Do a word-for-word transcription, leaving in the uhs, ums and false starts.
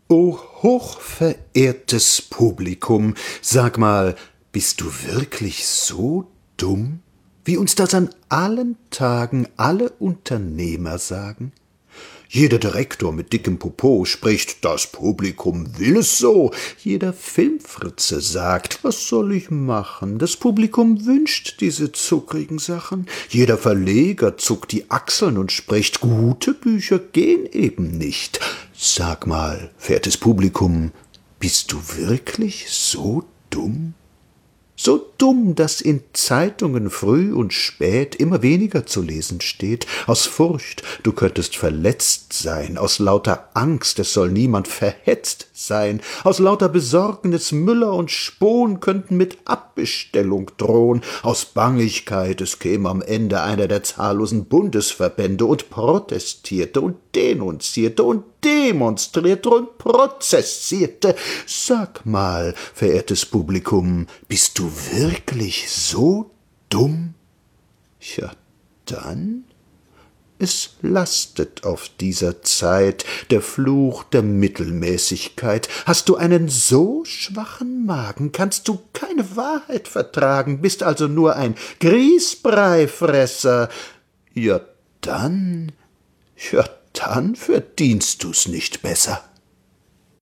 O hochverehrtes Publikum, sag mal, bist du wirklich so dumm, wie uns das an allen Tagen alle Unternehmer sagen? Jeder Direktor mit dickem Popo spricht, das Publikum will es so. Jeder Filmfritze sagt, was soll ich machen? Das Publikum wünscht diese zuckrigen Sachen. Jeder Verleger zuckt die Achseln und spricht, gute Bücher gehen eben nicht. Sag mal, verehrtes Publikum, bist du wirklich so dumm? So dumm, dass in Zeitungen früh und spät immer weniger zu lesen steht, aus Furcht, du könntest verletzt sein, aus lauter Angst, es soll niemand verhetzt sein, aus lauter Besorgnis Müller und Spohn könnten mit Abbestellung drohen, aus Bangigkeit, es käme am Ende einer der zahllosen Bundesverbände und protestierte und denunzierte und demonstrierte und prozessierte. Sag mal, verehrtes Publikum, bist du wirklich so dumm? Ja, dann? Es lastet auf dieser Zeit der Fluch der Mittelmäßigkeit. Hast du einen so schwachen Magen, kannst du keine Wahrheit vertragen, bist also nur ein Grießbreifresser. Ja, dann, ja, dann verdienst du's nicht besser.